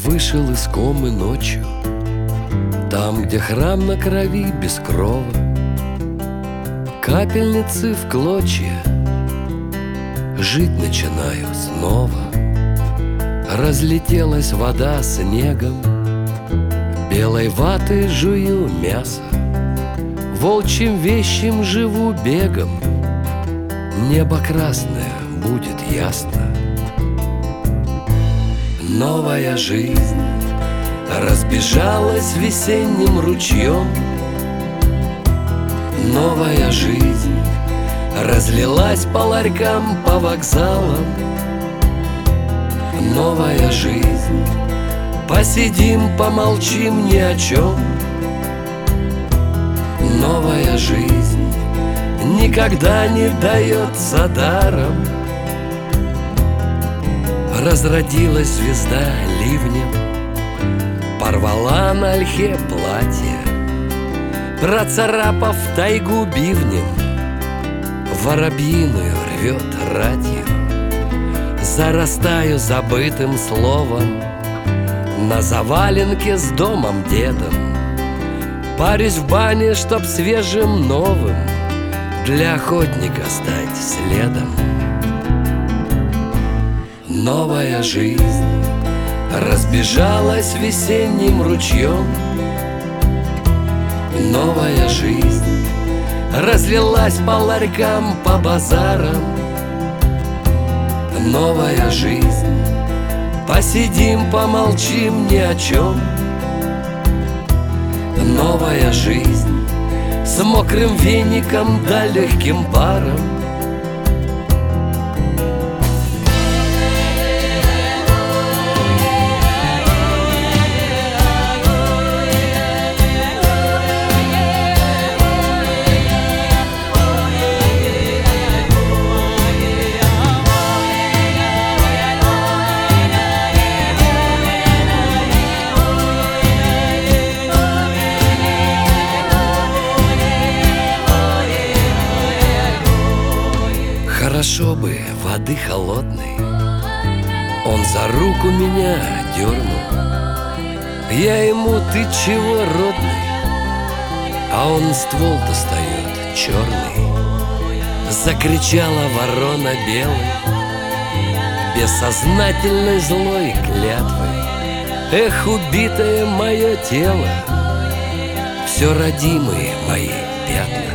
вышел из комы ночью, там, где храм на крови без крова, капельницы в клочья, жить начинаю снова. Разлетелась вода снегом, белой ватой жую мясо, волчьим вещим живу бегом, небо красное будет ясно. Новая жизнь разбежалась весенним ручьем, новая жизнь разлилась по ларькам, по вокзалам. Новая жизнь, посидим, помолчим ни о чем. Новая жизнь никогда не дается даром. Разродилась звезда ливнем, порвала на ольхе платье, процарапав тайгу бивнем, воробьиную рвет ратью. Зарастаю забытым словом на заваленке с домом дедом. Парюсь в бане, чтоб свежим новым для охотника стать следом. Новая жизнь разбежалась весенним ручьем, новая жизнь разлилась по ларькам, по базарам. Новая жизнь, посидим, помолчим ни о чем. Новая жизнь с мокрым веником да легким паром. Хорошо бы воды холодной, он за руку меня дернул. Я ему: ты чего, родный? А он ствол достает черный. Закричала ворона белой, бессознательной злой клятвой. Эх, убитое мое тело, все родимые мои пятна.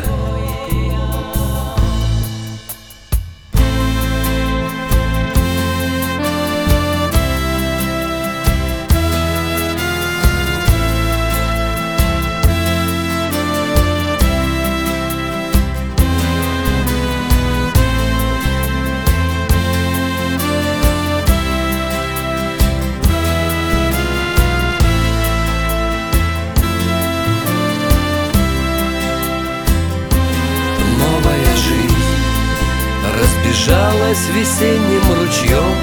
Разбежалась весенним ручьем,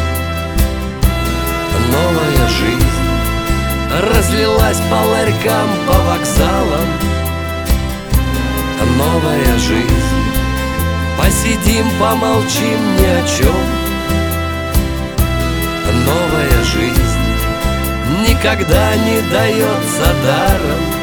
новая жизнь разлилась по ларькам, по вокзалам. Новая жизнь, посидим, помолчим ни о чем. Новая жизнь никогда не дается даром.